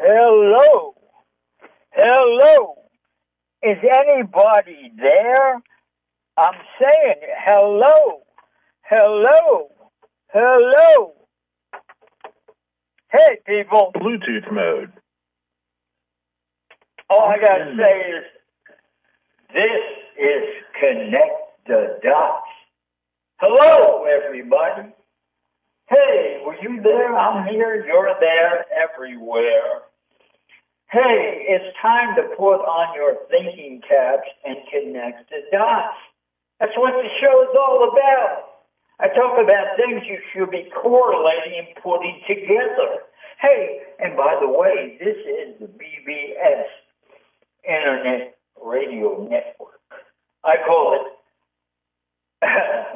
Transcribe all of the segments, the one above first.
Hello. Hello. Is anybody there? I'm saying hello. Hello. Hello. Hey, people. Bluetooth mode. All I got to say is this is Connect the Dots. Hello, everybody. Hey, were you there? I'm here. You're there. Everywhere. Hey, it's time to put on your thinking caps and connect the dots. That's what the show's all about. I talk about things you should be correlating and putting together. Hey, and by the way, this is the BBS Internet Radio Network. I call it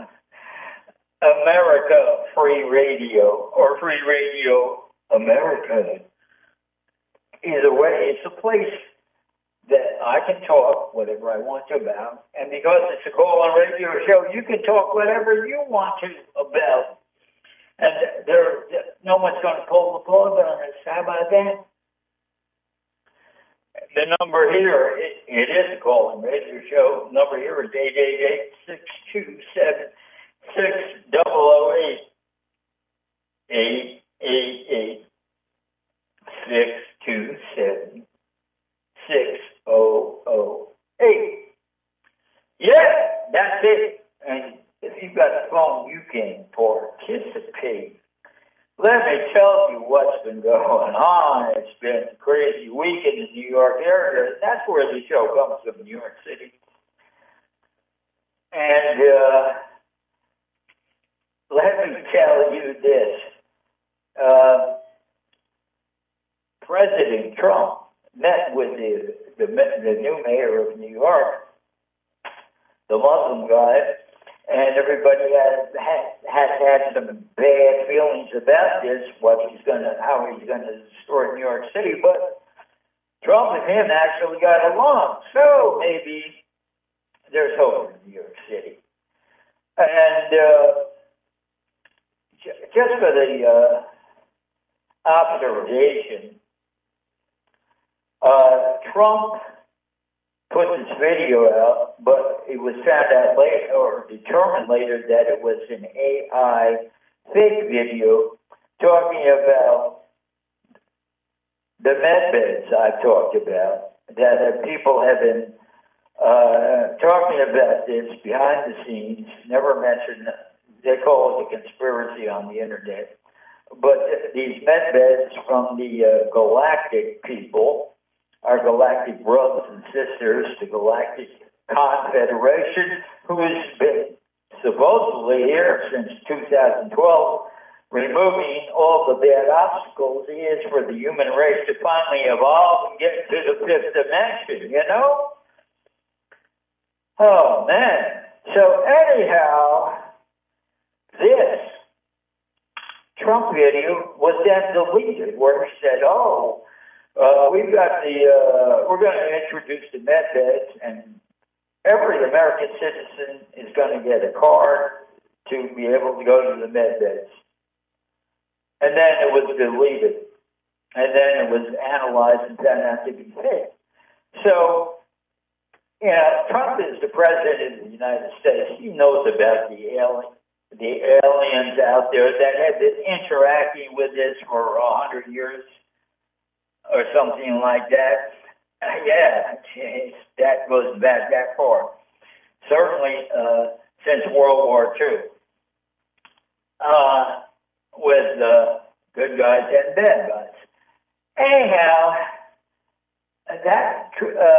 America Free Radio or Free Radio America. Either way, it's a place that I can talk whatever I want to about. And because it's a call-on radio show, you can talk whatever you want to about. And no one's going to pull the plug on us. How about that? The number here, it is a call-in radio show. The number here is 888-627-6008. 888-627-6008. Yeah, that's it. And if you've got a phone, you can participate. Let me tell you what's been going on. It's been a crazy week in the New York area. That's where the show comes from, New York City. And let me tell you this. President Trump met with the new mayor of New York, the Muslim guy, and everybody has had some bad feelings about this, how he's gonna destroy New York City. But Trump and him actually got along, so maybe there's hope in New York City. And just for the observation, Trump put this video out, but it was found out later, or determined later, that it was an AI fake video talking about the med beds I've talked about, that people have been talking about this behind the scenes, never mentioned. They call it a conspiracy on the internet. But these med beds from the galactic people, our galactic brothers and sisters, the Galactic Confederation, who has been supposedly here since 2012, removing all the bad obstacles is for the human race to finally evolve and get to the fifth dimension, you know? Oh, man. So anyhow, this Trump video was then deleted, where he said, we're going to introduce the med beds, and every American citizen is going to get a card to be able to go to the med beds. And then it was deleted. And then it was analyzed and found out to be fake. So, Trump is the president of the United States. He knows about the aliens out there that have been interacting with this for 100 years or something like that. Yeah, that goes back that far. Certainly since World War II, with good guys and bad guys. Anyhow, that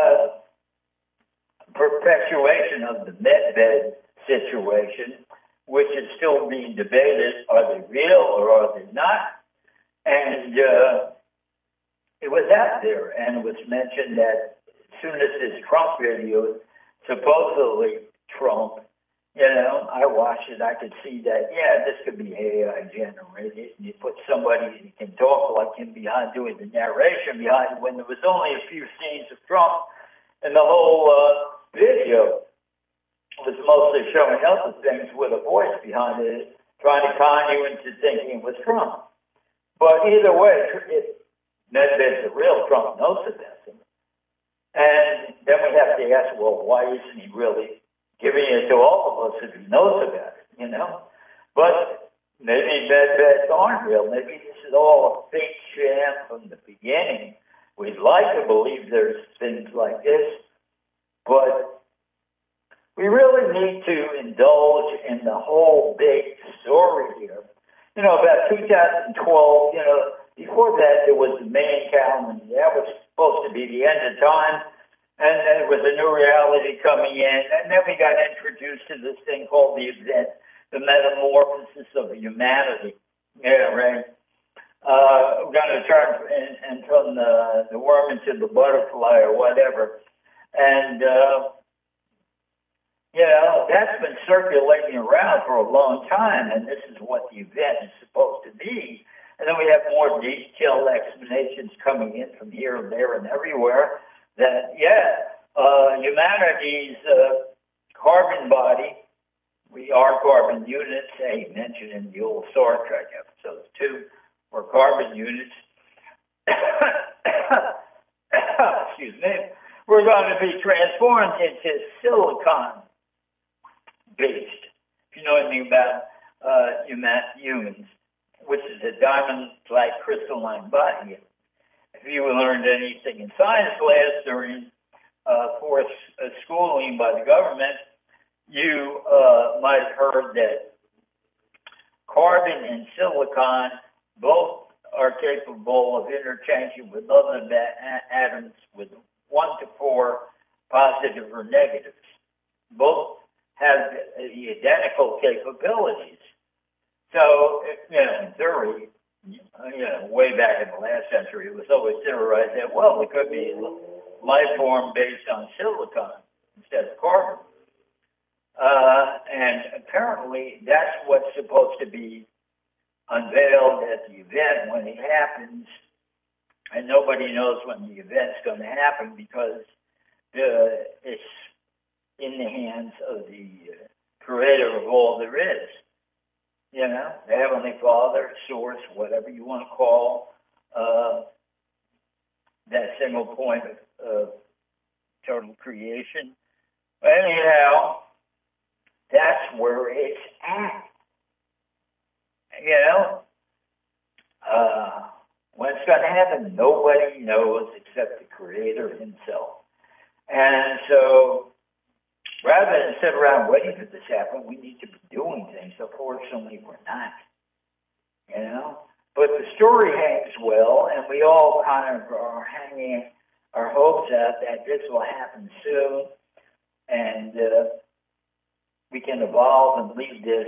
perpetuation of the med bed situation, which is still being debated, are they real or are they not? And it was out there, and it was mentioned that as soon as this Trump video, supposedly Trump, I watched it, I could see that, this could be AI generated. You put somebody who can talk like him behind doing the narration behind, when there was only a few scenes of Trump, and the whole video was mostly showing other things with a voice behind it, trying to con you into thinking it was Trump. But either way, Medved's the real Trump knows about them. And then we have to ask, well, why isn't he really giving it to all of us if he knows about it, you know? But maybe Medveds aren't real. Maybe this is all a fake sham from the beginning. We'd like to believe there's things like this, but we really need to indulge in the whole big story here. You know, about 2012, you know, before that there was the Mayan calendar. That was supposed to be the end of time. And then there was a new reality coming in. And then we got introduced to this thing called the event, the metamorphosis of humanity. Yeah, right. We're going to turn and from the worm into the butterfly or whatever. And, you know, that's been circulating around for a long time, and this is what the event is supposed to be. And then we have more detailed explanations coming in from here and there and everywhere that, humanity's carbon body, we are carbon units, mentioned in the old Star Trek episodes too, we're carbon units. Excuse me. We're going to be transformed into silicon based, if you know anything about humans, which is a diamond-like crystalline body. If you learned anything in science class during fourth schooling by the government, you might have heard that carbon and silicon both are capable of interchanging with other atoms with 1 to 4 positive or negatives. Both have the identical capabilities. So, you know, in theory, way back in the last century, it was always theorized that, well, it could be life form based on silicon instead of carbon. And apparently that's what's supposed to be unveiled at the event when it happens. And nobody knows when the event's going to happen because it's in the hands of the creator of all there is. You know, the Heavenly Father, Source, whatever you want to call that single point of total creation. But anyhow, that's where it's at. You know, when it's going to happen, nobody knows except the Creator himself. And so, rather than sit around waiting for this to happen, we need to be doing things. Unfortunately, we're not. You know? But the story hangs well, and we all kind of are hanging our hopes out that this will happen soon, and we can evolve and lead this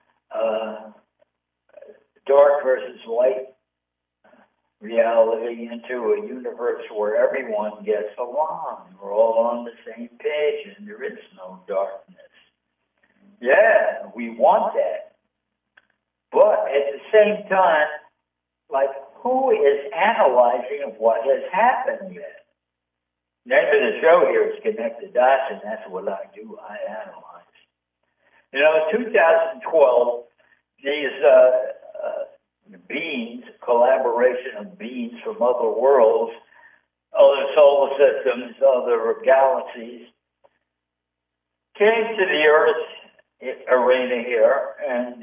dark versus light reality into a universe where everyone gets along. We're all on the same page, and there is no darkness. Yeah, we want that. But at the same time, like, who is analyzing what has happened yet? The name of the show here is Connect the Dots, and that's what I do. I analyze. You know, in 2012, these beings, collaboration of beings from other worlds, other solar systems, other galaxies, came to the Earth arena here and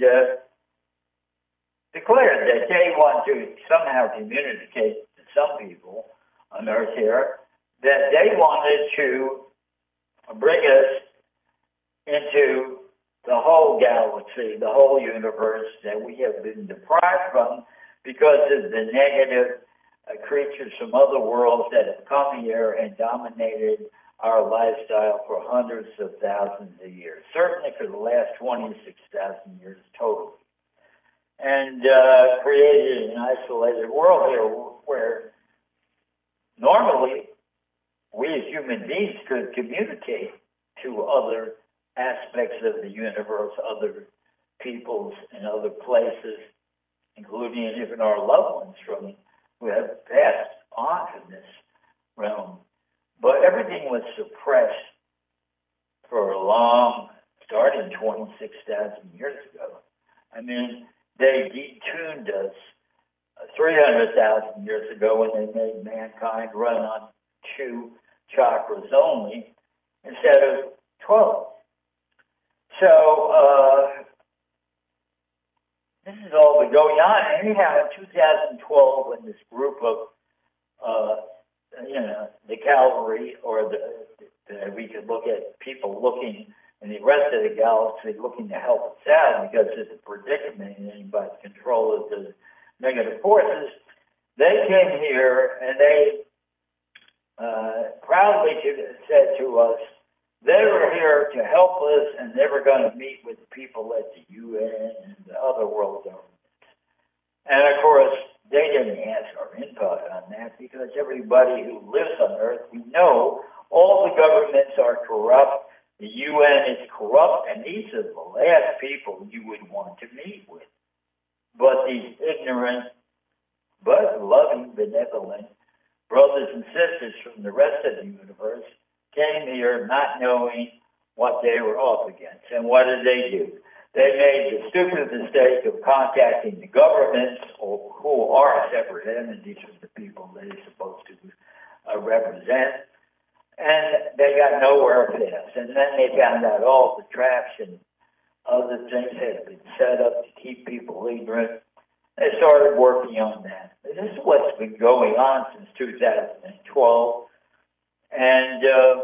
declared that they want to somehow communicate to some people on Earth here that they wanted to bring us into the whole galaxy, the whole universe that we have been deprived from because of the negative creatures from other worlds that have come here and dominated our lifestyle for hundreds of thousands of years, certainly for the last 26,000 years totally, and created an isolated world here where normally we as human beings could communicate to other aspects of the universe, other peoples and other places, including even our loved ones who have passed on from this realm. But everything was suppressed for a long, starting 26,000 years ago. I mean, they detuned us 300 100,000 years ago when they made mankind run on 2 chakras only instead of 12. So this has all been going on. Anyhow, in 2012, when this group of, the cavalry, or we could look at people looking in the rest of the galaxy looking to help us out because of the predicament and by the control of the negative forces, they came here and they proudly said to us they were here to help us and they were going to meet with people at the UN and the other world governments. And of course, they didn't ask our input on that because everybody who lives on Earth, we know all the governments are corrupt, the UN is corrupt, and these are the last people you would want to meet with. But these ignorant, but loving, benevolent brothers and sisters from the rest of the universe came here not knowing what they were up against. And what did they do? They made the stupid mistake of contacting the governments, who are separate entities from the people they're supposed to represent, and they got nowhere fast. And then they found out all the traps and other things had been set up to keep people ignorant. They started working on that. This is what's been going on since 2012. And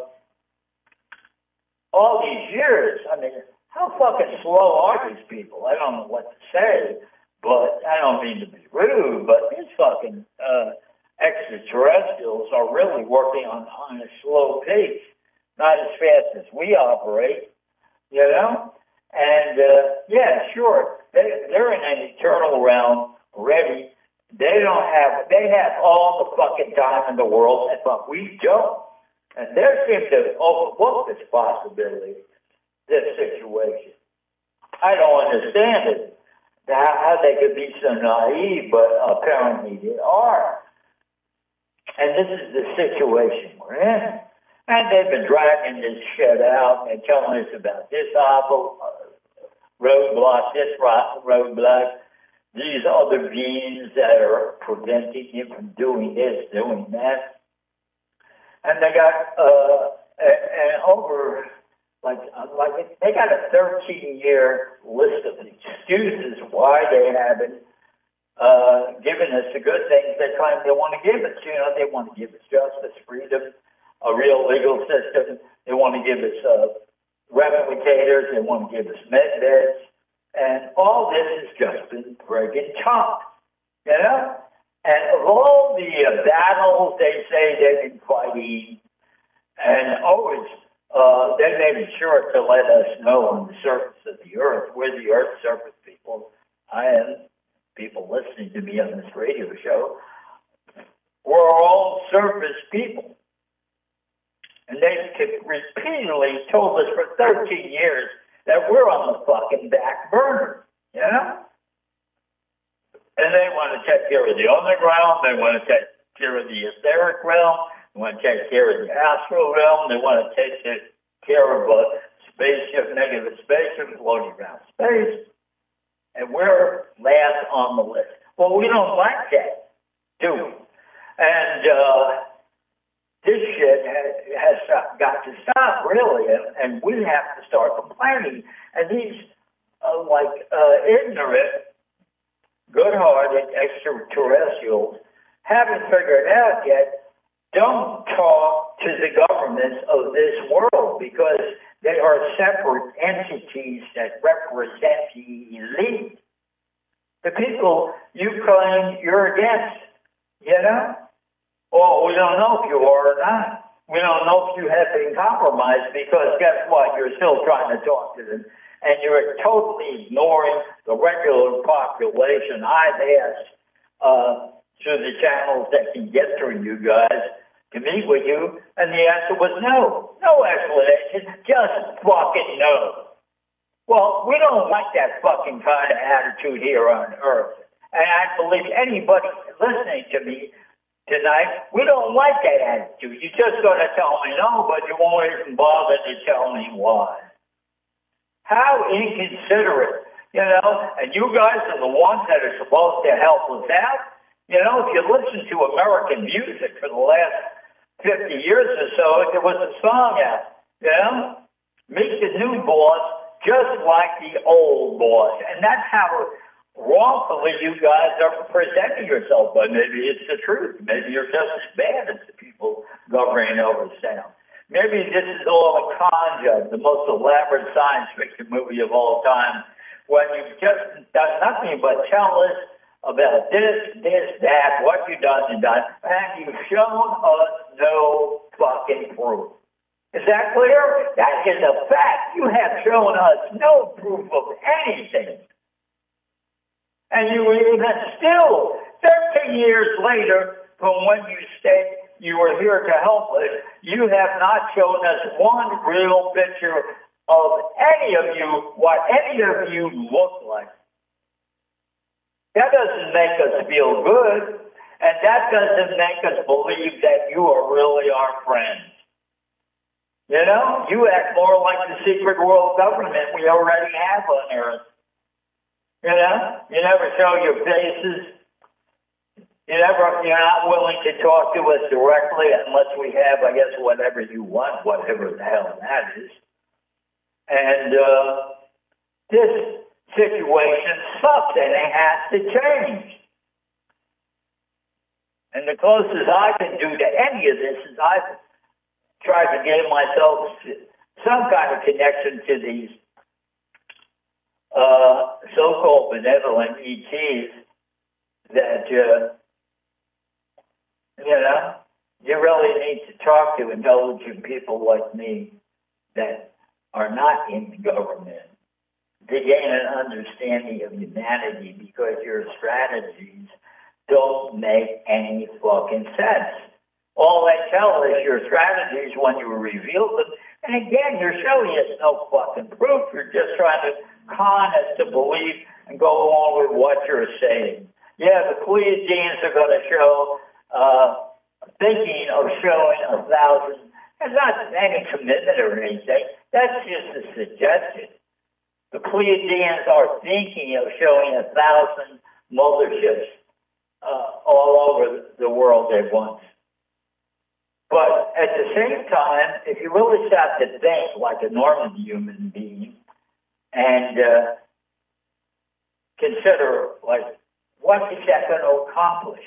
all these years, I mean, how fucking slow are these people? I don't know what to say, but I don't mean to be rude, but these fucking extraterrestrials are really working on a slow pace, not as fast as we operate, you know? And, yeah, sure, they're in an eternal realm already. They have all the fucking time in the world, but we don't. And they seem to overlook this possibility, this situation. I don't understand it, how they could be so naive, but apparently they are. And this is the situation we're in. And they've been dragging this shit out and telling us about this roadblock, this roadblock, these other beings that are preventing you from doing this, doing that. And they got they got a 13-year list of excuses why they haven't given us the good things they claim they want to give us. You know, they want to give us justice, freedom, a real legal system. They want to give us replicators. They want to give us med beds. And all this has just been friggin' chopped, you know? And of all the battles they say they've been fighting, and always they made sure to let us know on the surface of the earth, we're the earth's surface people. I am people listening to me on this radio show. We're all surface people. And they repeatedly told us for 13 years that we're on the fucking back burner, you know? And they want to take care of the underground. They want to take care of the etheric realm. They want to take care of the astral realm. They want to take care of a spaceship, negative spaceship floating around space. And we're last on the list. Well, we don't like that, do we? And this shit has got to stop, really. And we have to start complaining. And these, ignorant, good-hearted extraterrestrials haven't figured out yet, don't talk to the governments of this world because they are separate entities that represent the elite. The people you claim you're against, you know? Well, we don't know if you are or not. We don't know if you have been compromised because guess what? You're still trying to talk to them. And you're totally ignoring the regular population. I've asked through the channels that can get through you guys to meet with you, and the answer was no. No explanation, just fucking no. Well, we don't like that fucking kind of attitude here on Earth. And I believe anybody listening to me tonight, we don't like that attitude. You're just going to tell me no, but you won't even bother to tell me why. How inconsiderate, you know? And you guys are the ones that are supposed to help us out. You know, if you listen to American music for the last 50 years or so, there was a song out, you know? Meet the new boss just like the old boss. And that's how wrongfully you guys are presenting yourself. But maybe it's the truth. Maybe you're just as bad as the people governing over sound. Maybe this is all a con job, the most elaborate science fiction movie of all time, when you've just done nothing but tell us about this, that, what you've done and done, and you've shown us no fucking proof. Is that clear? That is a fact. You have shown us no proof of anything. And you even still, 13 years later, from when you said you were here to help us, you have not shown us one real picture of any of you, what any of you look like. That doesn't make us feel good, and that doesn't make us believe that you are really our friends. You know, you act more like the secret world government we already have on Earth. You know, you never show your faces. You're not willing to talk to us directly unless we have, I guess, whatever you want, whatever the hell that is. And this situation sucks and it has to change. And the closest I can do to any of this is I've tried to give myself some kind of connection to these so-called benevolent ETs that, you really need to talk to intelligent people like me that are not in the government to gain an understanding of humanity, because your strategies don't make any fucking sense. All they tell is your strategies when you reveal them. And again, you're showing us no fucking proof. You're just trying to con us to believe and go along with what you're saying. Yeah, the Pleiadians are going to show, thinking of showing 1,000. It's not any commitment or anything. That's just a suggestion. The Pleiadians are thinking of showing 1,000 motherships all over the world at once. But at the same time, if you really start to think like a normal human being and consider, like, what is that going to accomplish?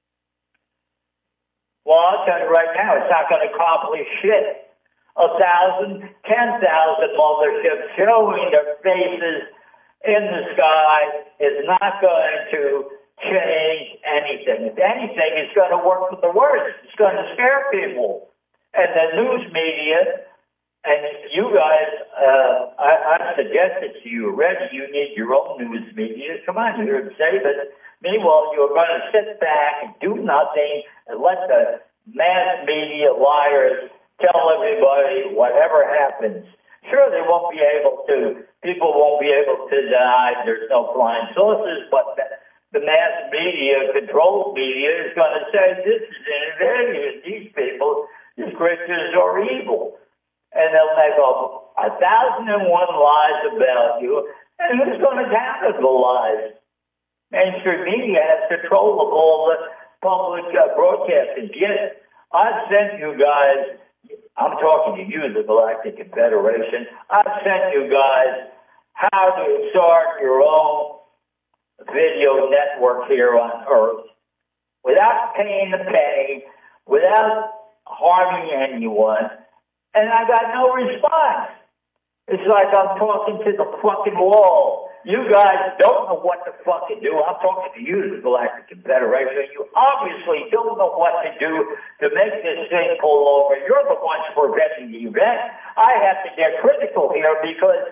Well, I'll tell you right now, it's not going to accomplish shit. 1,000, 10,000 motherships showing their faces in the sky is not going to change anything. If anything, it's going to work for the worse. It's going to scare people. And the news media, and you guys, I've suggested to you already, you need your own news media. Come on, you're here to save it. Meanwhile, you're going to sit back and do nothing and let the mass media liars tell everybody whatever happens. Sure, they won't be able to, people won't be able to deny there's no flying saucers, but the mass media, controlled media, is going to say this is invasion. These people, these creatures are evil. And they'll make up 1,001 lies about you, and who's going to counter the lies? Mainstream media has control of all the public broadcasting. Yes, I've sent you guys, I'm talking to you, the Galactic Confederation, I've sent you guys how to start your own video network here on Earth without paying a penny, without harming anyone, and I got no response. It's like I'm talking to the fucking wall. You guys don't know what to fucking do. I'm talking to you, the Galactic Confederation. You obviously don't know what to do to make this thing pull over. You're the ones preventing the event. I have to get critical here because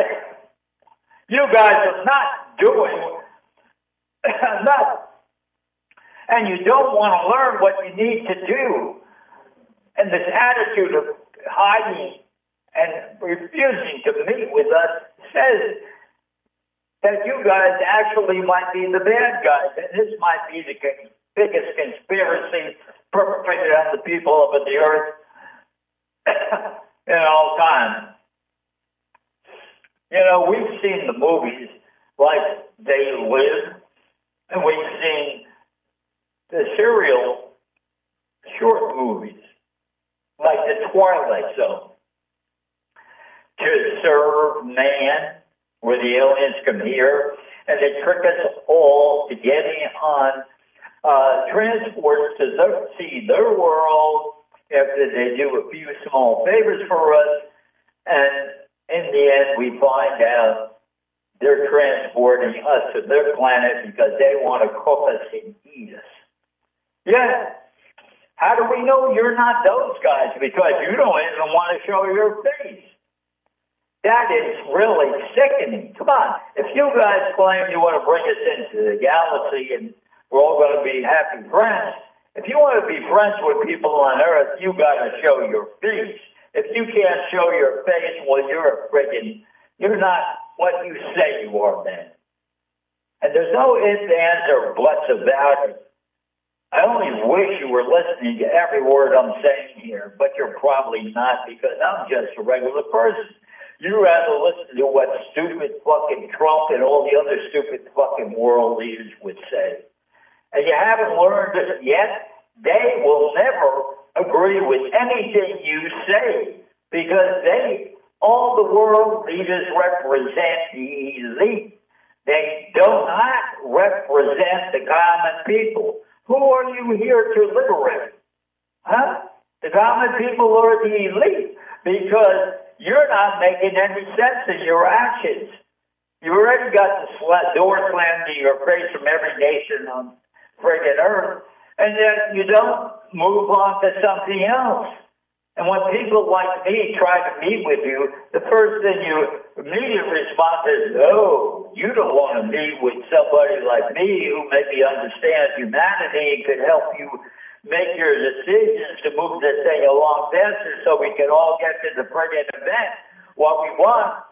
you guys are not doing enough. And you don't want to learn what you need to do. And this attitude of hiding and refusing to meet with us says that you guys actually might be the bad guys, and this might be the biggest conspiracy perpetrated on the people of the earth in all time. You know, we've seen the movies like They Live, and we've seen the serial short movies, like The Twilight Zone, to serve man, where the aliens come here, and they trick us all to getting on transports to see their world after they do a few small favors for us, and in the end we find out they're transporting us to their planet because they want to cook us and eat us. Yeah. How do we know you're not those guys? Because you don't even want to show your face. That is really sickening. Come on. If you guys claim you want to bring us into the galaxy and we're all going to be happy friends, if you want to be friends with people on Earth, you got to show your face. If you can't show your face, well, you're not what you say you are, then. And there's no ifs, ands, or buts about it. I only wish you were listening to every word I'm saying here, but you're probably not, because I'm just a regular person. You'd rather listen to what stupid fucking Trump and all the other stupid fucking world leaders would say. And you haven't learned it yet. They will never agree with anything you say, because all the world leaders represent the elite. They do not represent the common people. Who are you here to liberate? Huh? The common people are the elite, because you're not making any sense in your actions. You already got the door slammed in your face from every nation on friggin' Earth, and yet you don't move on to something else. And when people like me try to meet with you, the first thing you immediately respond is, no, you don't want to meet with somebody like me who maybe understands humanity and could help you make your decisions to move this thing along faster so we can all get to the friggin' event what we want.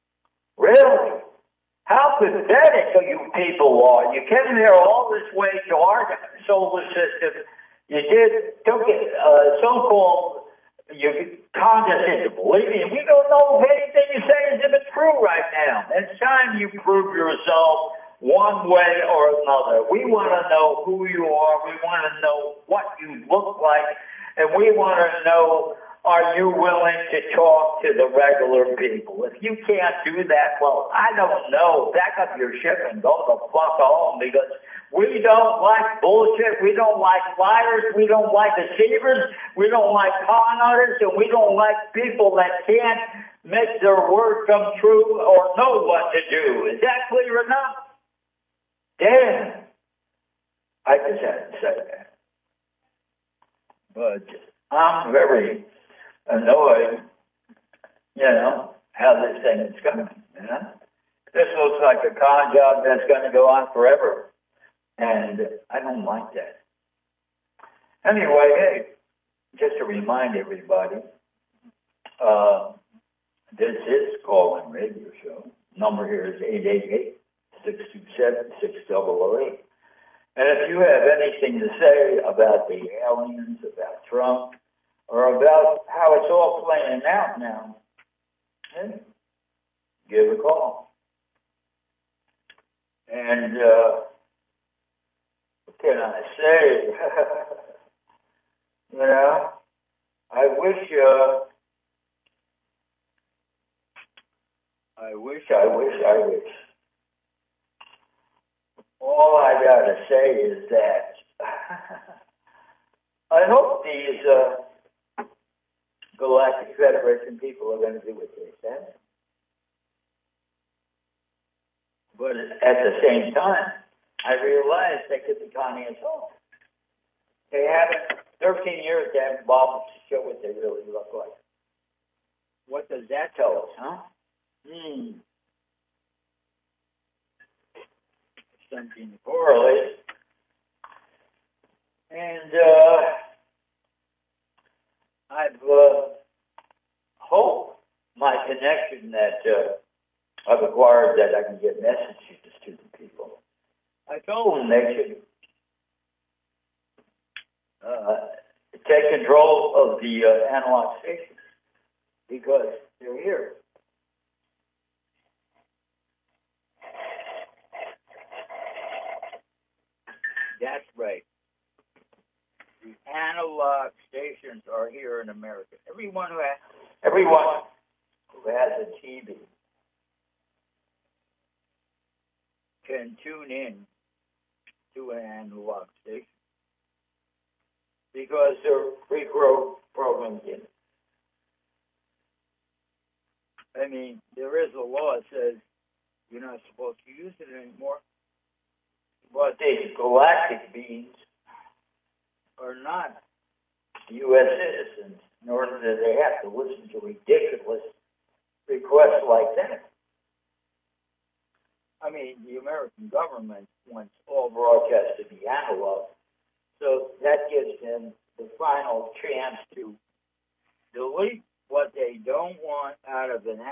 Really? How pathetic you people are. You came here all this way to our solar system. You took it, so-called, you condescended to believe me. We don't know if anything you say is even true right now. It's time you prove yourself one way or another. We want to know who you are. We want to know what you look like. And we want to know, are you willing to talk to the regular people? If you can't do that, well, I don't know. Pack up your ship and go the fuck home, because we don't like bullshit. We don't like liars. We don't like deceivers. We don't like con artists. And we don't like people that can't make their word come true or know what to do. Is that clear enough? Damn. I just had to say that. But I'm very annoyed, how this thing is coming, This looks like a con job that's going to go on forever. And I don't like that. Anyway, hey, just to remind everybody, this is Call-In Radio Show. Number here is 888-627-6008. And if you have anything to say about the aliens, about Trump, or about how it's all playing out now, hey, give a call. And what can I say? I wish. All I got to say is that I hope these Galactic Federation people are going to do what they said. But at the same time, I realize they could be conning us all. They haven't, 13 years, they haven't bothered to show what they really look like. What does that tell us, huh? Something correlates. And I've hope my connection that I've acquired, that I can get messages to the people. I told them they should take control of the analog stations, because they're here. That's right. stations are here in America. Everyone who has a TV can tune in to an analog station because they're pre-programmed in. I mean, there is a law that says you're not supposed to use it anymore, but these galactic beings are not U.S. citizens, nor do they have to listen to ridiculous requests like that. I mean, the American government wants all broadcasts to be analog, so that gives them the final chance to delete what they don't want out of an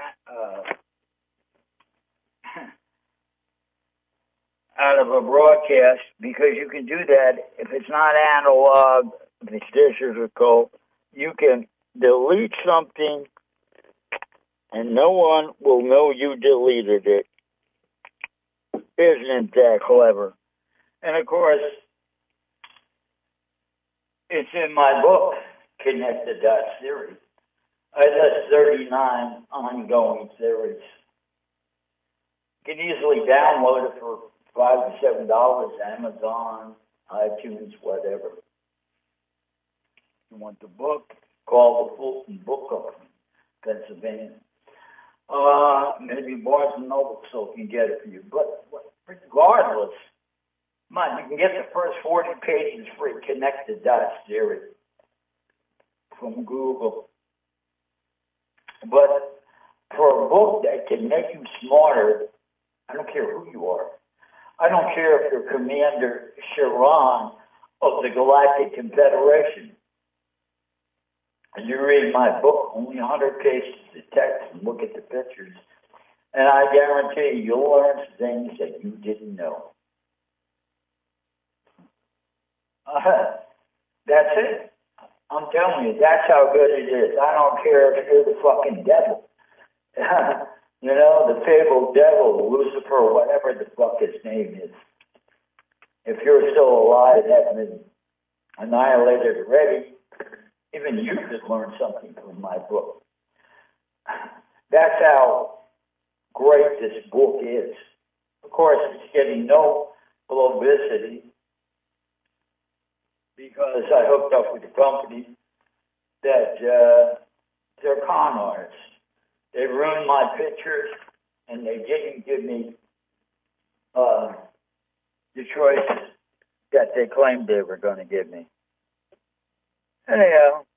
out of a broadcast, because you can do that if it's not analog, if it's digital, you can delete something and no one will know you deleted it. Isn't that clever? And of course, it's in my book, Connect the Dots Theory. I list 39 ongoing theories. You can easily download it for $5 to $7, Amazon, iTunes, whatever. If you want the book, call the Fulton Book Company, Pennsylvania. Maybe Barnes & Noble so can get it for you. But regardless, you can get the first 40 pages free, Connect the Dots Theory, from Google. But for a book that can make you smarter, I don't care who you are. I don't care if you're Commander Sharon of the Galactic Confederation. And you read my book, only 100 pages of text, and look at the pictures, and I guarantee you'll learn things that you didn't know. That's it. I'm telling you, that's how good it is. I don't care if you're the fucking devil. You know, the fabled devil, Lucifer, whatever the fuck his name is. If you're still alive, haven't been annihilated already, even you could learn something from my book. That's how great this book is. Of course, it's getting no publicity because I hooked up with a company that they're con artists. They ruined my pictures, and they didn't give me the choices that they claimed they were going to give me. Anyhow,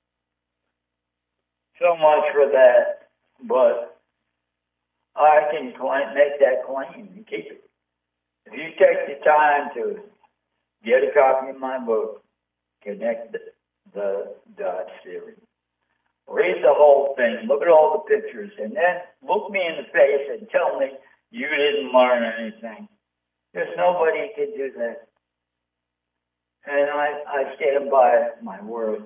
so much for that, but I can make that claim and keep it. If you take the time to get a copy of my book, Connect the Dots Theory, read the whole thing, look at all the pictures, and then look me in the face and tell me you didn't learn anything. There's nobody who can do that. And I stand by my words.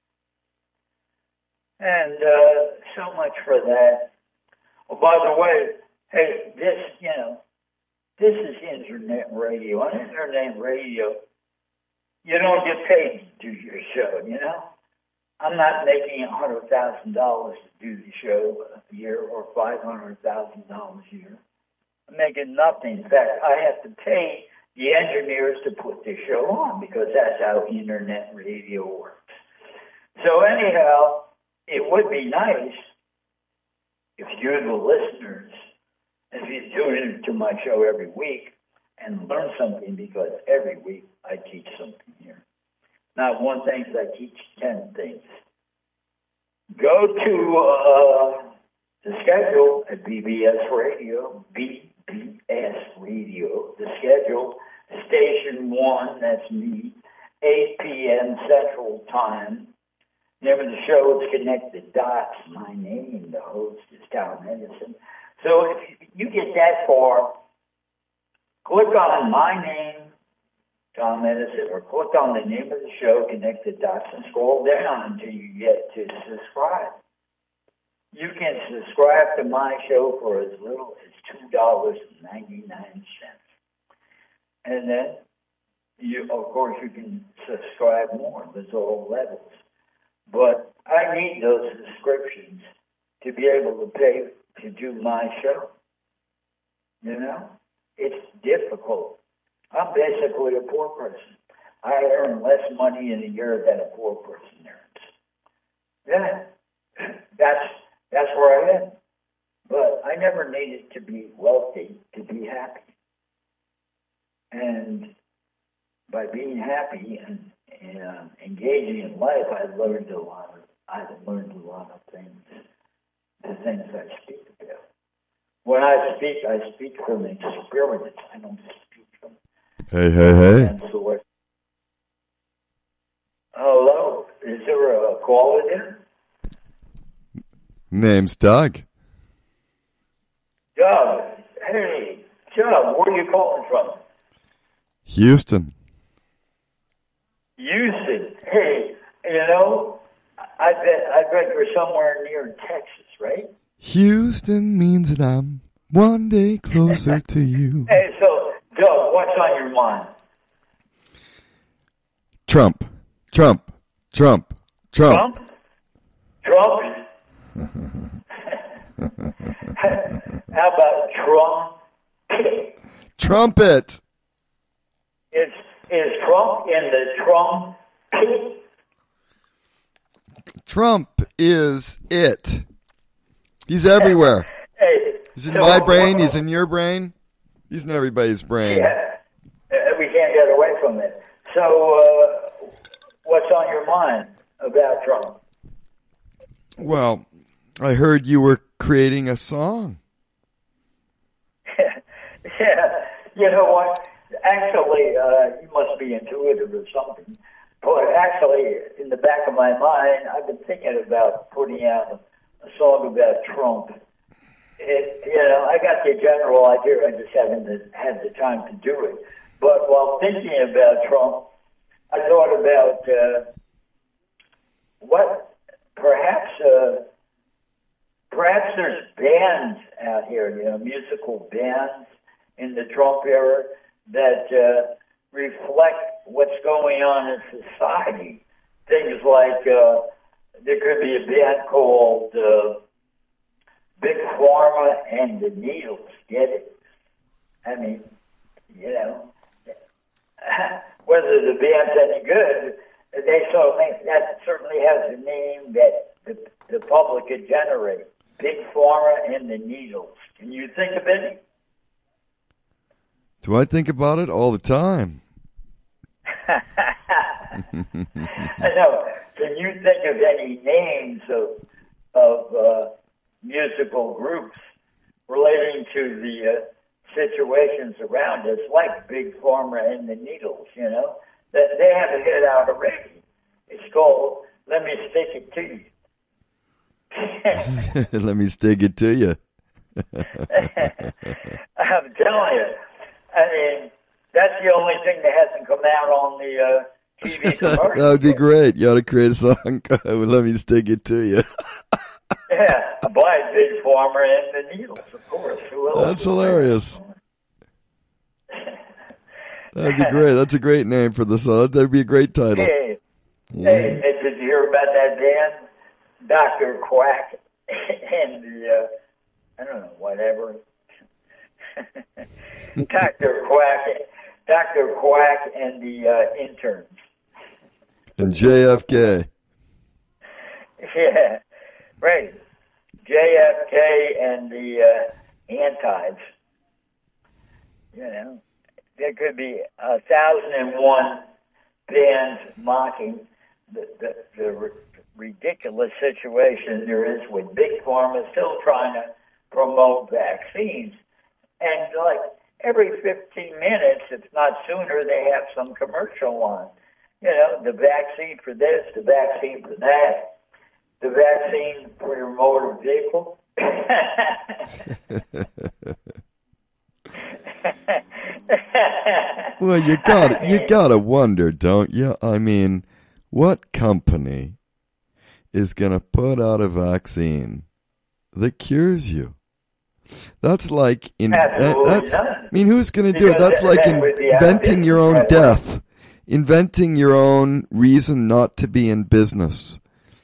And so much for that. Oh, by the way, hey, this is internet radio. On internet radio, you don't get paid to do your show, you know? I'm not making $100,000 to do the show a year or $500,000 a year. I'm making nothing. In fact, I have to pay the engineers to put the show on because that's how internet radio works. So anyhow, it would be nice if you, the listeners, if you tune into my show every week and learn something, because every week I teach something here. Not one thing, I teach 10 things. Go to the schedule at BBS Radio, BBS Radio, the schedule, Station 1, that's me, 8 p.m. Central Time. Name of the show is Connect the Dots. My name, the host, is Tom Edison. So if you get that far, click on my name, Tom Edison, or click on the name of the show, Connect the Dots, and scroll down until you get to subscribe. You can subscribe to my show for as little as $2.99. And then, of course, you can subscribe more. There's all levels. but I need those subscriptions to be able to pay to do my show. You know, it's difficult. I'm basically a poor person. I earn less money in a year than a poor person earns. Yeah, that's where I am. But I never needed to be wealthy to be happy. And by being happy and engaging in life, I've learned a lot of things, the things I speak about. When I speak from experience. I don't speak from Hey. source. Hello, is there a caller there? Name's Doug. Doug, hey, Doug, where are you calling from? Houston. Houston. Hey, you know, I bet you're somewhere near Texas, right? Houston means that I'm one day closer to you. Hey, so, Doug, what's on your mind? Trump. Trump? How about Trump? Trumpet. Is Trump in the Trump pit? Trump is it. He's everywhere. Hey, He's in my brain. He's in your brain. He's in everybody's brain. Yeah, we can't get away from it. So, what's on your mind about Trump? Well, I heard you were creating a song. Yeah, you know what? Actually, you must be intuitive or something. But actually, in the back of my mind, I've been thinking about putting out a song about Trump. I got the general idea. I just haven't had the time to do it. But while thinking about Trump, I thought about what perhaps there's bands out here, musical bands in the Trump era that reflect what's going on in society. Things like there could be a band called Big Pharma and the Needles. Get it? I mean, whether the band's any good, that certainly has a name that the public could generate. Big Pharma and the Needles. Can you think of any? Do I think about it all the time? I know. Can you think of any names of musical groups relating to the situations around us, like Big Pharma and the Needles? That they have a hit out already. It's called "Let Me Stick It to You." Let me stick it to you. I'm telling you. I mean, that's the only thing that hasn't come out on the TV commercial. That would be great. You ought to create a song called "Let Me Stick It to You." Yeah, by Big Pharma and the Needles, of course. That's hilarious. That'd be great. That's a great name for the song. That'd be a great title. Hey, did you hear about that band? Dr. Quack and the, I don't know, whatever. Dr. Quack and the interns. And JFK. Yeah, right. JFK and the antis. There could be 1,001 bands mocking the ridiculous situation there is with Big Pharma still trying to promote vaccines. And like every 15 minutes, if not sooner, they have some commercial on. The vaccine for this, the vaccine for that, the vaccine for your motor vehicle. Well, you gotta wonder, don't you? I mean, what company is gonna put out a vaccine that cures you? That's like who's gonna do it? That's like inventing your own death, inventing your own reason not to be in business.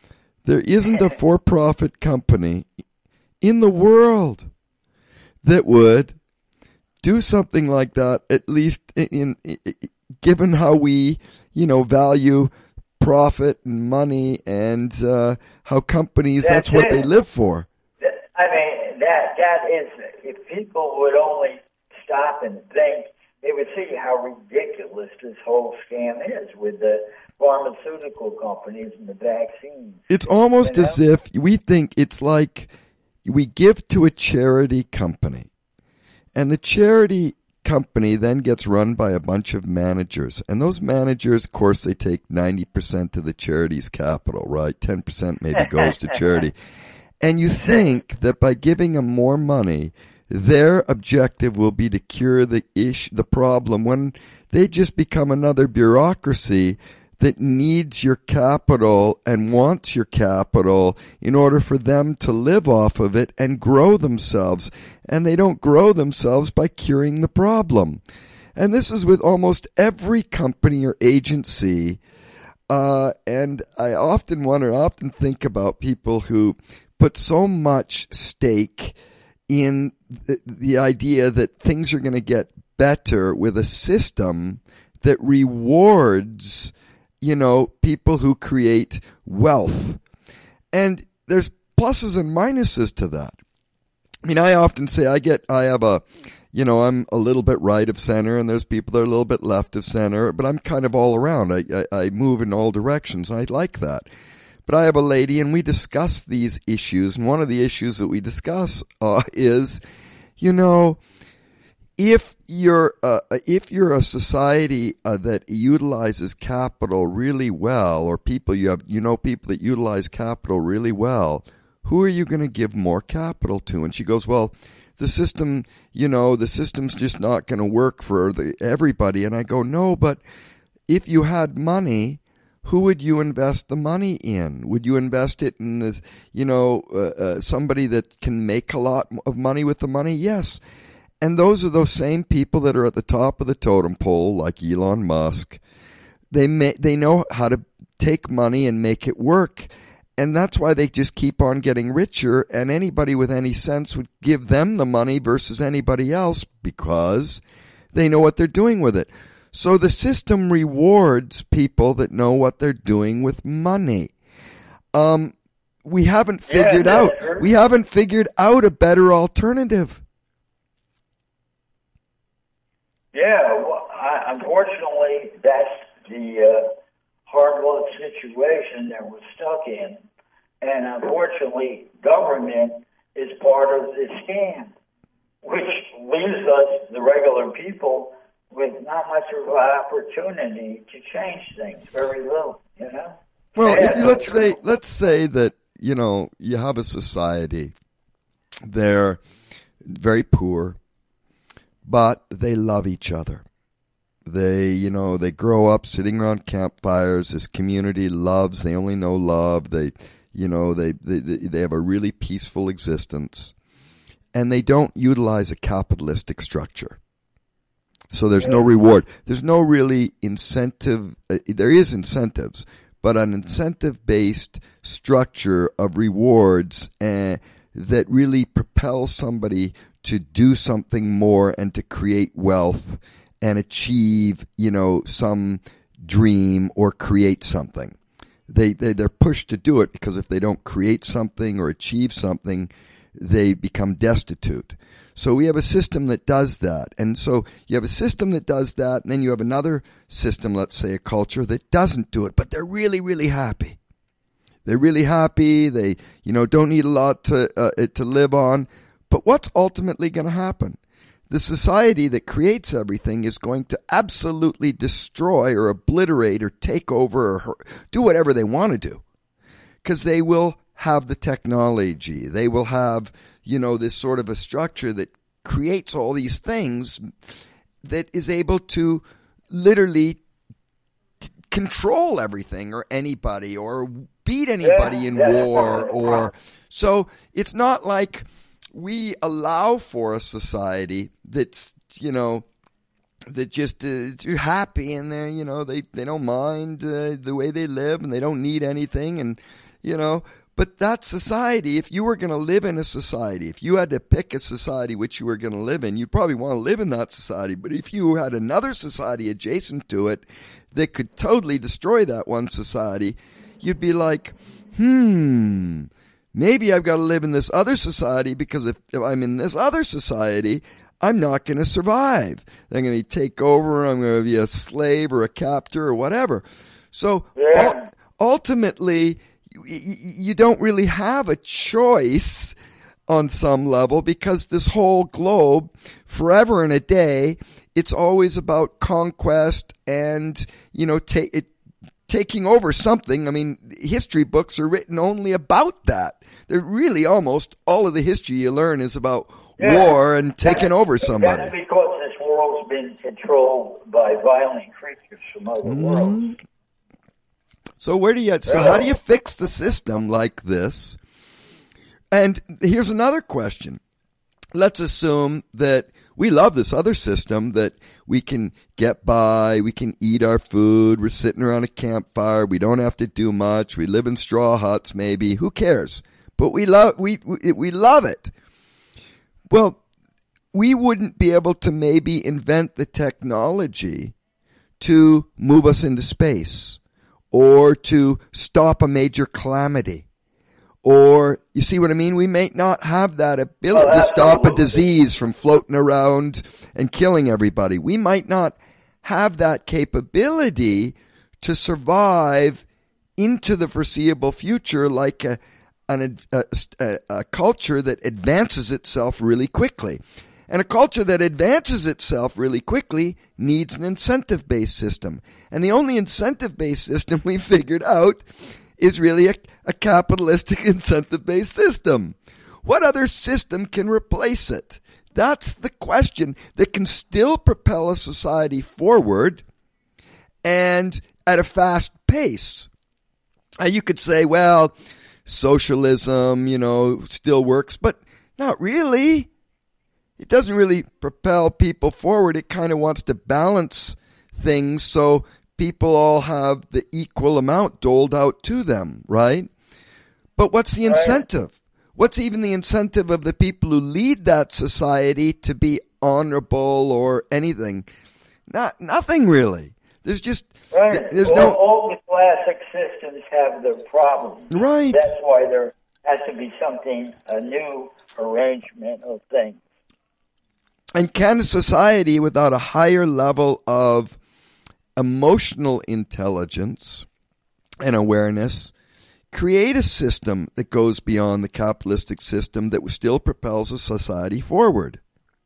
There isn't a for-profit company in the world that would do something like that, at least given how we, value profit and money and how companies, that's what they live for. I mean, that is, if people would only stop and think, they would see how ridiculous this whole scam is with the pharmaceutical companies and the vaccines. It's almost as if we think it's like we give to a charity company, and the charity company then gets run by a bunch of managers. And those managers, of course, they take 90% of the charity's capital, right? 10% maybe goes to charity. And you think that by giving them more money, their objective will be to cure the problem, when they just become another bureaucracy that needs your capital and wants your capital in order for them to live off of it and grow themselves. And they don't grow themselves by curing the problem. And this is with almost every company or agency. And I often think about people who put so much stake in the idea that things are going to get better with a system that rewards, people who create wealth. And there's pluses and minuses to that. I mean, I often say I'm a little bit right of center, and there's people that are a little bit left of center, but I'm kind of all around. I move in all directions. I like that. But I have a lady, and we discuss these issues, and one of the issues that we discuss is, if you're a society that utilizes capital really well, or people people that utilize capital really well, who are you going to give more capital to? And she goes, well, the system, the system's just not going to work for everybody. And I go, no, but if you had money, who would you invest the money in? Would you invest it in this, somebody that can make a lot of money with the money? Yes. And those are those same people that are at the top of the totem pole, like Elon Musk. They know how to take money and make it work. And that's why they just keep on getting richer. And anybody with any sense would give them the money versus anybody else, because they know what they're doing with it. So the system rewards people that know what they're doing with money. We haven't figured out a better alternative. Yeah, well, unfortunately, that's the hard luck situation that we're stuck in. And unfortunately, government is part of the scam, which leaves us, the regular people, with not much of an opportunity to change things. Very little, Well, let's say that, you have a society, they're very poor, but they love each other. They grow up sitting around campfires. This community loves. They only know love. They have a really peaceful existence, and they don't utilize a capitalistic structure. So there's no reward. There's no really incentive. There is incentives, but an incentive-based structure of rewards that really propels somebody to do something more and to create wealth and achieve, some dream or create something. They're pushed to do it, because if they don't create something or achieve something, they become destitute. So we have a system that does that. And so you have a system that does that, and then you have another system, let's say a culture, that doesn't do it, but they're really, really happy. They're really happy. They, don't need a lot to live on. But what's ultimately going to happen? The society that creates everything is going to absolutely destroy or obliterate or take over or do whatever they want to do, because they will have the technology. They will have, this sort of a structure that creates all these things that is able to literally control everything or anybody or beat anybody in war. Or so it's not like we allow for a society that's, that just are happy, and they're, they don't mind the way they live, and they don't need anything, and you know. But that society, if you were going to live in a society, if you had to pick a society which you were going to live in, you'd probably want to live in that society. But if you had another society adjacent to it that could totally destroy that one society, you'd be like, maybe I've got to live in this other society, because if I'm in this other society, I'm not going to survive. They're going to take over. I'm going to be a slave or a captor or whatever. So ultimately, you don't really have a choice on some level, because this whole globe, forever and a day, it's always about conquest and, you know, taking over something. I mean, history books are written only about that. They're really almost all of the history you learn is about war and taking over somebody. That's because this world's been controlled by violent creatures from other worlds. So how do you fix the system like this? And here's another question. Let's assume that we love this other system, that we can get by, we can eat our food, we're sitting around a campfire, we don't have to do much, we live in straw huts maybe, who cares? But we love it. Well, we wouldn't be able to maybe invent the technology to move us into space, or to stop a major calamity. Or, you see what I mean? We may not have that ability to stop a disease from floating around and killing everybody. We might not have that capability to survive into the foreseeable future like a culture that advances itself really quickly. And a culture that advances itself really quickly needs an incentive-based system. And the only incentive-based system we figured out is really a capitalistic incentive-based system. What other system can replace it? That's the question that can still propel a society forward and at a fast pace. You could say, well, socialism, you know, still works, but not really. It doesn't really propel people forward. It kind of wants to balance things so people all have the equal amount doled out to them, right? But what's the incentive? What's even the incentive of the people who lead that society to be honorable or anything? Nothing really. There's just all the classic systems have their problems. Right. That's why there has to be a new arrangement of things. And can a society without a higher level of emotional intelligence and awareness create a system that goes beyond the capitalistic system that still propels a society forward?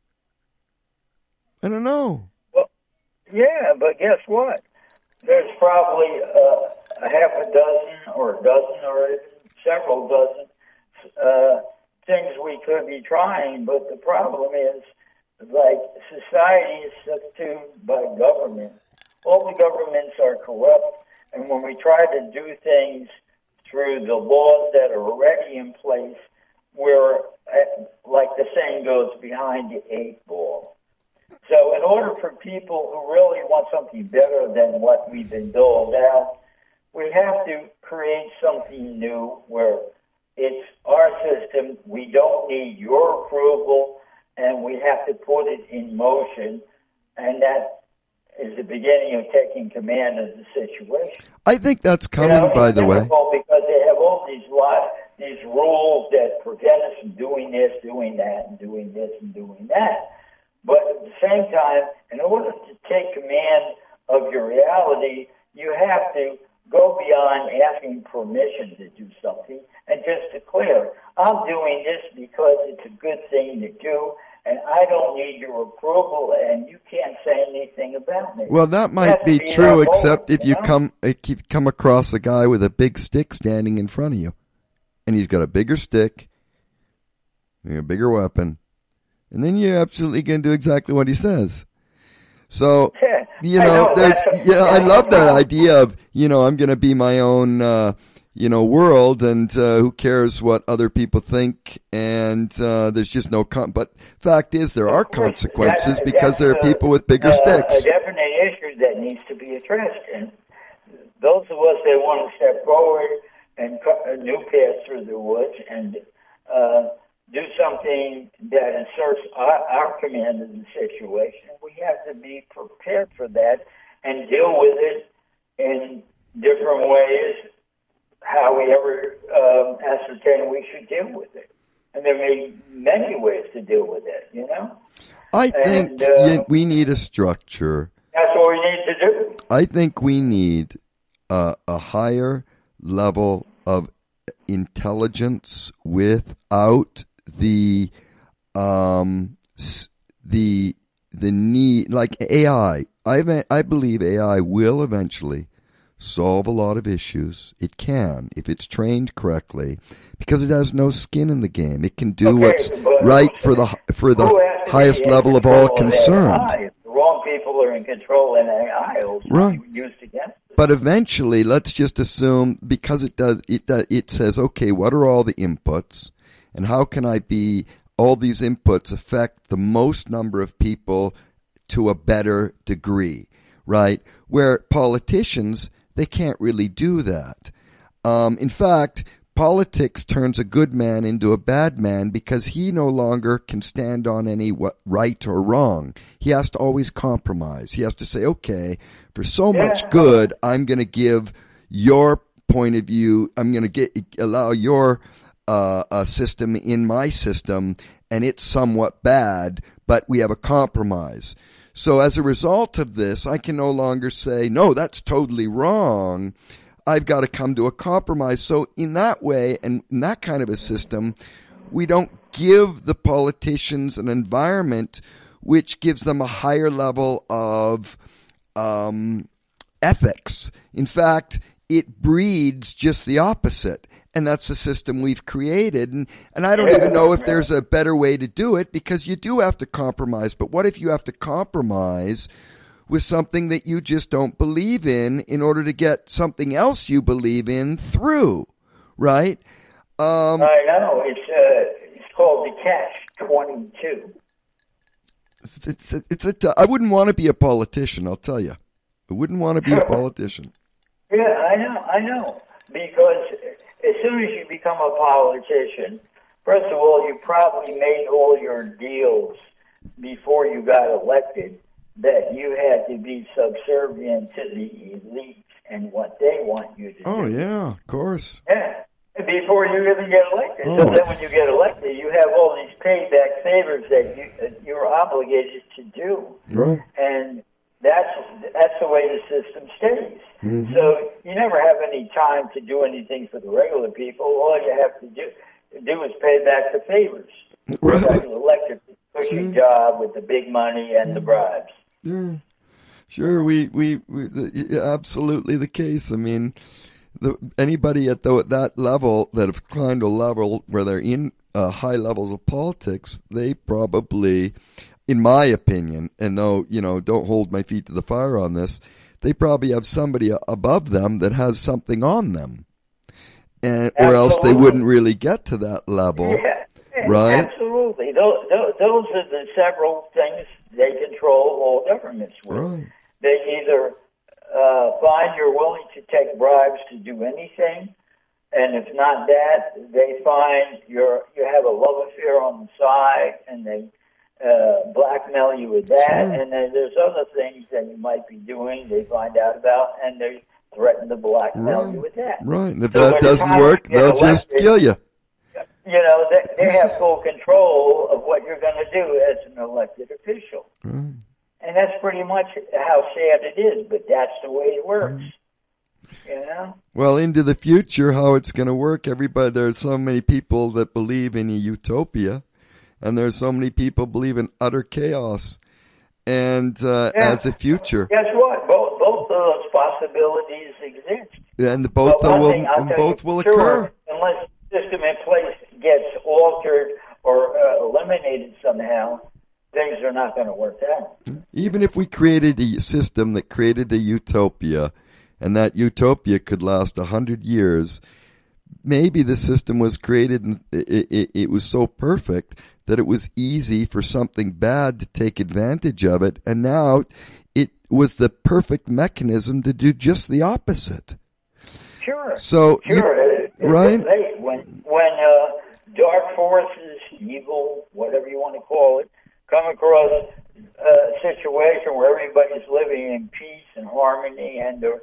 I don't know. Well, yeah, but guess what? There's probably a half a dozen or even several dozen things we could be trying, but the problem is, like, society is subsumed by government. All the governments are corrupt, and when we try to do things through the laws that are already in place, we're, like the saying goes, behind the eight ball. So in order for people who really want something better than what we've been doled out, we have to create something new where it's our system, we don't need your approval, and we have to put it in motion, and that is the beginning of taking command of the situation. I think that's coming, by the way. Because they have all these rules that prevent us from doing this, doing that, and doing this and doing that. But at the same time, in order to take command of your reality, you have to go beyond asking permission to do something and just declare, I'm doing this because it's a good thing to do, and I don't need your approval, and you can't say anything about me. Well, that might be true, except if you come across a guy with a big stick standing in front of you, and he's got a bigger stick, a bigger weapon, and then you're absolutely going to do exactly what he says. So, I love that idea of, I'm going to be my own, world, and who cares what other people think, and there's just no but fact is there are consequences because there are people with bigger sticks. A definite issue that needs to be addressed, and those of us that want to step forward and new we ever ascertain we should deal with it. And there may be many ways to deal with it, you know? I think we need a structure. That's what we need to do. I think we need a higher level of intelligence without the need, like AI. I believe AI will eventually solve a lot of issues. It can, if it's trained correctly, because it has no skin in the game. It can do what's right for the highest level of all concerned. If the wrong people are in control, and AI will be used against it. But eventually, let's just assume, because it says, okay, what are all the inputs, and how can all these inputs affect the most number of people to a better degree, right? Where politicians, they can't really do that. In fact, politics turns a good man into a bad man because he no longer can stand on any right or wrong. He has to always compromise. He has to say, okay, for so much good, I'm going to give your point of view, I'm going to allow your system in my system, and it's somewhat bad, but we have a compromise. So as a result of this, I can no longer say, no, that's totally wrong. I've got to come to a compromise. So in that way, and in that kind of a system, we don't give the politicians an environment which gives them a higher level of ethics. In fact, it breeds just the opposite. And that's the system we've created. And I don't even know if there's a better way to do it, because you do have to compromise. But what if you have to compromise with something that you just don't believe in order to get something else you believe in through, right? I know. It's called the Catch-22. I wouldn't want to be a politician, I'll tell you. I wouldn't want to be a politician. Yeah, I know. Because as soon as you become a politician, first of all, you probably made all your deals before you got elected that you had to be subservient to the elite and what they want you to do. Oh, yeah, of course. Yeah, before you even get elected. So then when you get elected, you have all these payback favors that you're obligated to do. Right. And that's the way the system stays. Mm-hmm. So you never have any time to do anything for the regular people. All you have to do is pay back the favors. Right. Like an elected pushing job with the big money and the bribes. Yeah. Sure, we absolutely the case. I mean, anybody at that level that have climbed a level where they're in high levels of politics, they probably, in my opinion, and though, don't hold my feet to the fire on this, they probably have somebody above them that has something on them, or else they wouldn't really get to that level, right? Absolutely. Those are the several things they control all governments with. Right. They either find you're willing to take bribes to do anything, and if not that, they find you have a love affair on the side, and they blackmail you with that. Sure. And then there's other things that you might be doing they find out about, and they threaten to blackmail you with that. Right, and if that doesn't work, they'll just kill you. They have full control of what you're going to do as an elected official. Right. And that's pretty much how sad it is, but that's the way it works. Well, into the future, how it's going to work, there are so many people that believe in a utopia, and there's so many people believe in utter chaos and as a future. Guess what? Both of those possibilities exist. And both will occur. Unless the system in place gets altered or eliminated somehow, things are not going to work out. Even if we created a system that created a utopia, and that utopia could last 100 years, maybe the system was created and it was so perfect that it was easy for something bad to take advantage of it, and now it was the perfect mechanism to do just the opposite. Sure. So, right? When dark forces, evil, whatever you want to call it, come across a situation where everybody's living in peace and harmony, and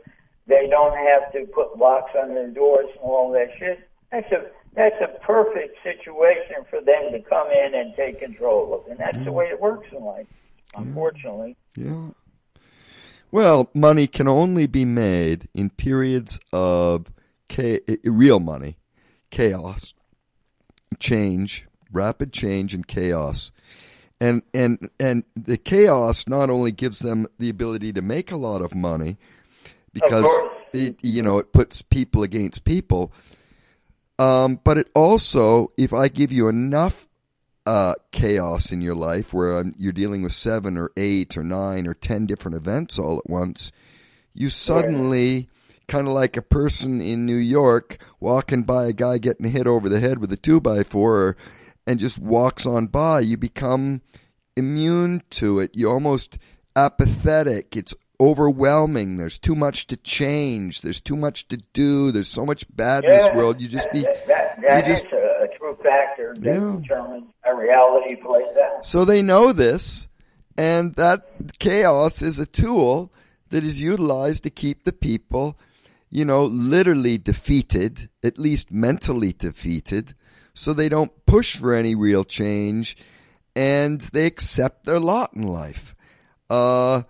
They don't have to put locks on their doors and all that shit. That's a perfect situation for them to come in and take control of. And that's the way it works in life, unfortunately. Yeah. Well, money can only be made in periods of real money, chaos, change, rapid change and chaos. And the chaos not only gives them the ability to make a lot of money because it puts people against people, but it also, if I give you enough chaos in your life where you're dealing with 7 or 8 or 9 or 10 different events all at once, you suddenly, kind of like a person in New York walking by a guy getting hit over the head with a 2x4 and just walks on by, you become immune to it. You're almost apathetic. It's overwhelming. There's too much to change. There's too much to do. There's so much bad in this world. You just be... That is a true factor that determines how reality plays out. So they know this, and that chaos is a tool that is utilized to keep the people, literally defeated, at least mentally defeated, so they don't push for any real change, and they accept their lot in life. But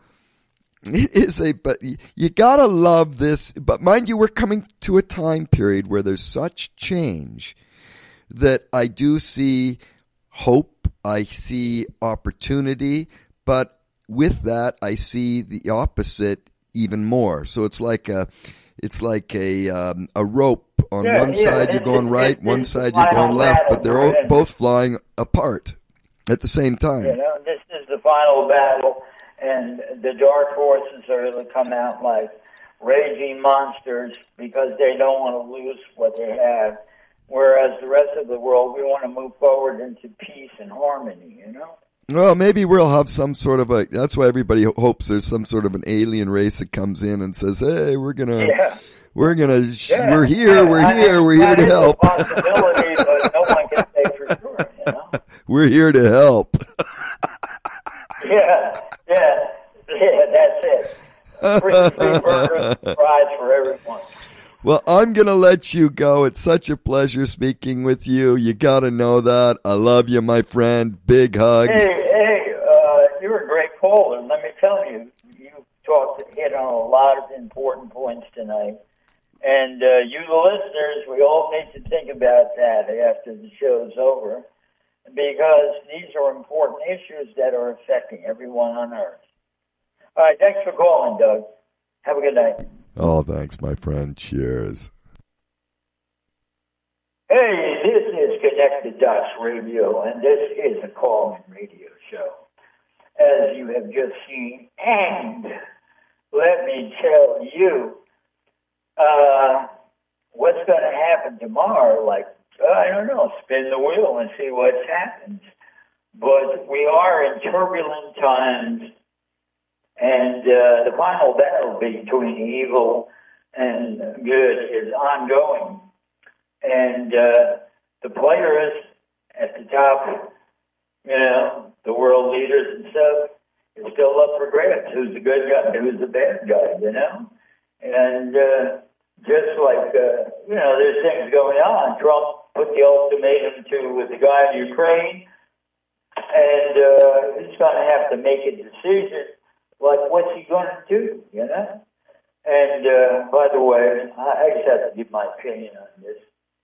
you gotta love this. But mind you, we're coming to a time period where there's such change that I do see hope, I see opportunity, but with that, I see the opposite even more. So it's like a rope. On one side you're going right, one side you're going left, but they're both flying apart at the same time. This is the final battle, and the dark forces are going to come out like raging monsters because they don't want to lose what they have. Whereas the rest of the world, we want to move forward into peace and harmony, Well, maybe we'll have some sort of that's why everybody hopes there's some sort of an alien race that comes in and says, hey, we're here to help. Possibility, but no one can say for sure, We're here to help. Yeah, that's it. Free burgers and fries for everyone. Well, I'm going to let you go. It's such a pleasure speaking with you. You got to know that. I love you, my friend. Big hugs. Hey, you're a great caller. Let me tell you, you hit on a lot of important points tonight. And you, the listeners, we all need to think about that after the show's over, because these are important issues that are affecting everyone on Earth. All right, thanks for calling, Doug. Have a good night. Oh, thanks, my friend. Cheers. Hey, this is Connected Dots Radio, and this is a call-in radio show, as you have just seen. And let me tell you, what's going to happen tomorrow? I don't know, spin the wheel and see what happens. But we are in turbulent times, and the final battle between evil and good is ongoing. And the players at the top, the world leaders and stuff, is still up for grabs. Who's the good guy? Who's the bad guy, And just like, there's things going on. Trump put the ultimatum to the guy in Ukraine, and he's going to have to make a decision. What's he going to do, And, by the way, I just have to give my opinion on this.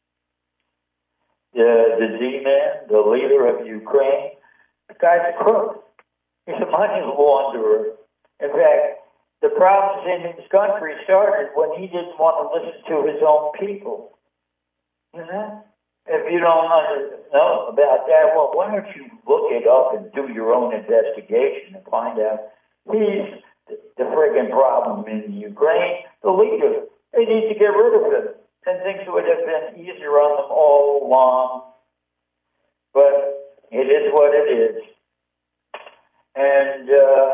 The Z-Man, the leader of Ukraine, the guy's a crook. He's a money launderer. In fact, the problems in his country started when he didn't want to listen to his own people. If you don't know about that, well, why don't you look it up and do your own investigation and find out he's the friggin' problem in Ukraine, the leader. They need to get rid of him, and things would have been easier on them all along. But it is what it is. And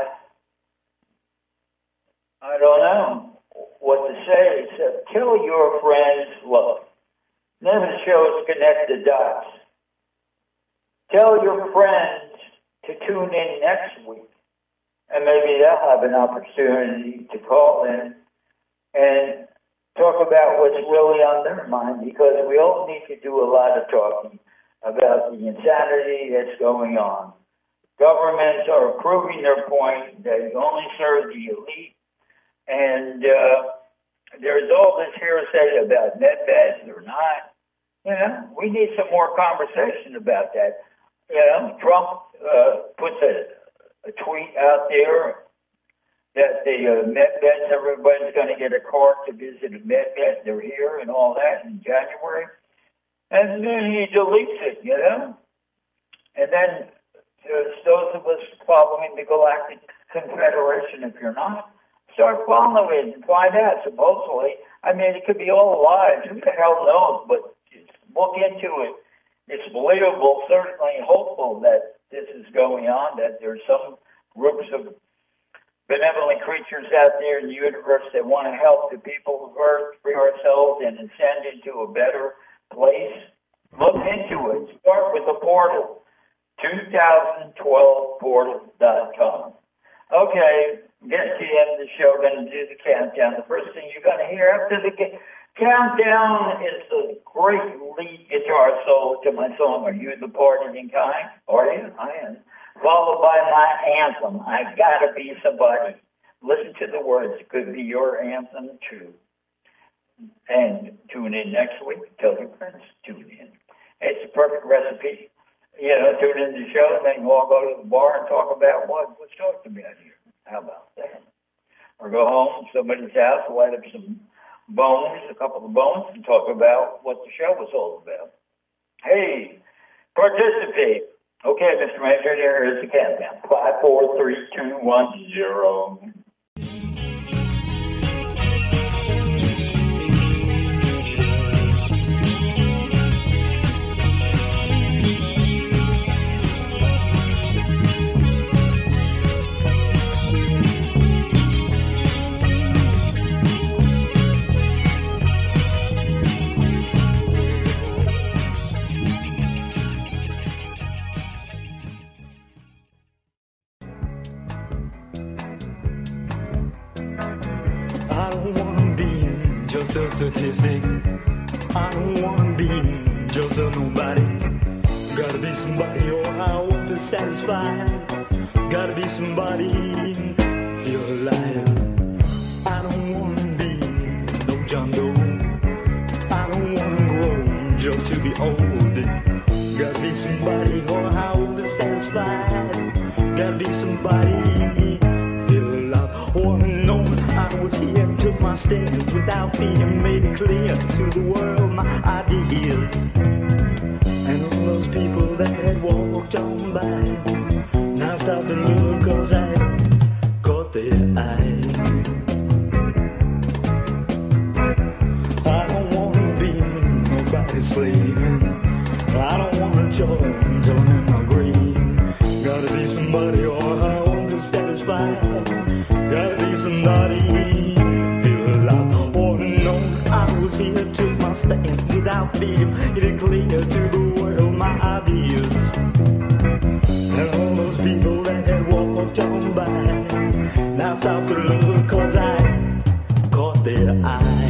I don't know what to say except tell your friends, look, none of the shows connect the dots. Tell your friends to tune in next week, and maybe they'll have an opportunity to call in and talk about what's really on their mind, because we all need to do a lot of talking about the insanity that's going on. Governments are proving their point. They only serve the elite. And there's all this hearsay about medbeds or not. We need some more conversation about that. Trump puts a tweet out there that the medbeds, everybody's going to get a card to visit a medbed. They're here and all that in January. And then he deletes it, And then there's those of us following the Galactic Confederation, if you're not, start following it and find out. Supposedly, it could be all lies. Who the hell knows? But look into it. It's believable, certainly hopeful that this is going on, that there's some groups of benevolent creatures out there in the universe that want to help the people of Earth, free ourselves, and ascend into a better place. Look into it. Start with the portal, 2012portal.com. Okay, getting to the end of the show, going to do the countdown. The first thing you're going to hear after the countdown is the great lead guitar solo to my song, Are You the Partying Kind? Are you? I am. Followed by my anthem, I Gotta Be Somebody. Listen to the words. It could be your anthem, too. And tune in next week. Tell your friends. Tune in. It's a perfect recipe. Tune in to the show, and then we'll all go to the bar and talk about what's talking about here. How about that? Or go home to somebody's house, light up some bones, a couple of bones, and talk about what the show was all about. Hey, participate. Okay, Mr. Major, here is the countdown. 5, 4, 3, 2, 1, 0. I don't wanna be just a statistic. I don't wanna be just a nobody. Gotta be somebody or I won't be satisfied. Gotta be somebody, feel alive. I don't wanna be no John Doe. I don't wanna grow just to be old. Gotta be somebody or I won't be satisfied. Gotta be somebody, feel alive. Wanna know I was here, took my stand without fear, made it clear to the world my ideas. And all those people that had walked on by now stop to look, cause I caught their eye. I don't wanna be nobody's slave. I don't wanna join in my grave. Gotta be somebody or I won't be satisfied. Gotta be somebody, feel alive. Wanna know I was here, took my stand without fear, made it clear to the world my ideas. And all those people that had walked on by now stop to look, cause I caught their eye.